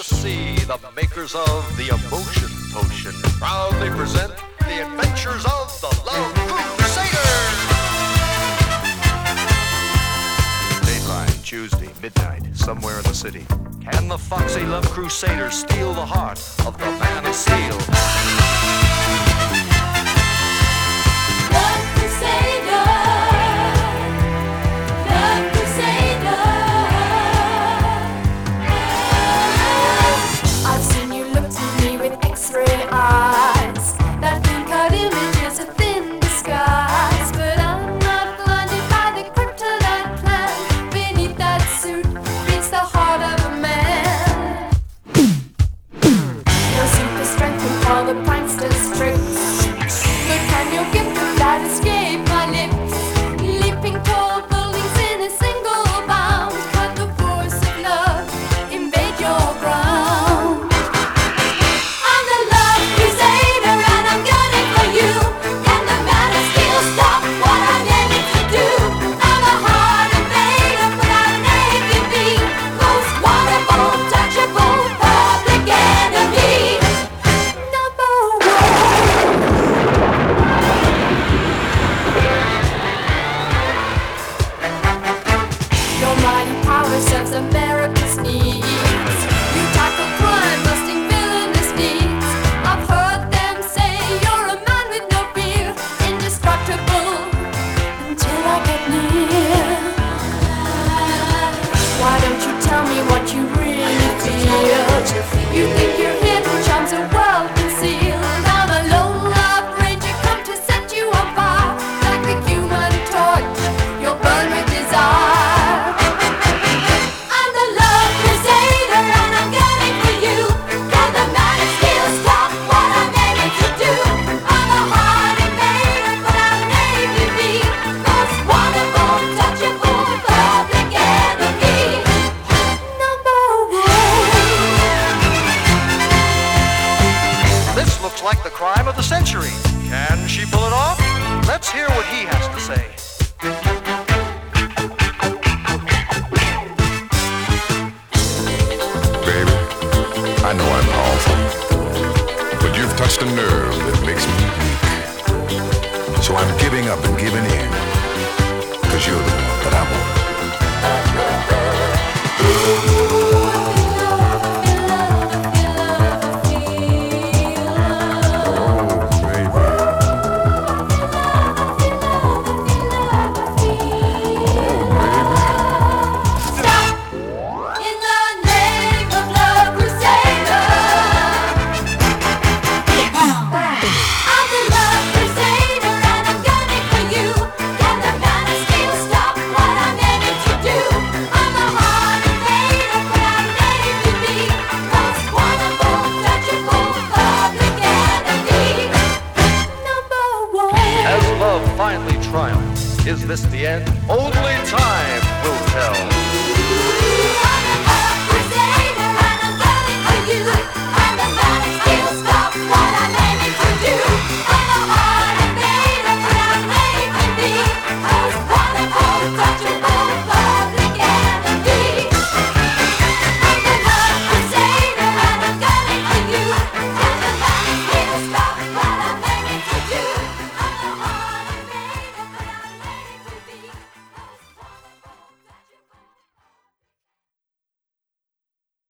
to see the makers of the Emotion Potion proudly present the adventures of the Love Crusaders. Dateline, Tuesday, midnight, somewhere in the city. Can the foxy Love Crusaders steal the heart of the Man of Steel? Love Crusader, Love Crusader. I've seen you look to me with X-ray eyes that can cut images of thin disguise, but I'm not blinded by the kryptonite plan. Beneath that suit beats the heart of a man. No super strength can call the prankster's tricks, but can you give them that escape my lips? Leaping tall buildings in a single bound, cut the force of love, invade your ground. I'm the Love Crusader and I'm gunning for you. Can the Man of Steel stop what I'm aiming to do? I'm a hard invader, but I'm an AVP, most wonderful, touchable, public enemy. Number one. Your mighty power serves America's needs. You tackle crime, busting villainous deeds. I've heard them say you're a man with no fear, indestructible until I get near. Why don't you tell me what you really feel? You think your hidden charms are well concealed. I'm a lone love ranger come to set you on fire. Like the Human Torch, you'll burn with desire. I'm the Love Crusader and I'm gunning for you. Can the Man of Steel stop what I'm aiming to do? I'm a hard invader, but I'm an AVP, most wonderful, touchable, public enemy. Number one. This looks like the crime of the century. Can she pull it off? Let's hear what he has to say. Baby, I know I'm powerful, but you've touched a nerve that makes me weak. So I'm giving up and giving in, 'cause you're the one that I want. Oh, baby. In the name of Love Crusader, I'm the Love Crusader and I'm gunning for you. Can the Man of Steel stop what I'm aiming to do? I'm a hard invader, but I'm an AVP, most wonderful, touchable, public enemy. Number one. As love finally triumphs, is this the end?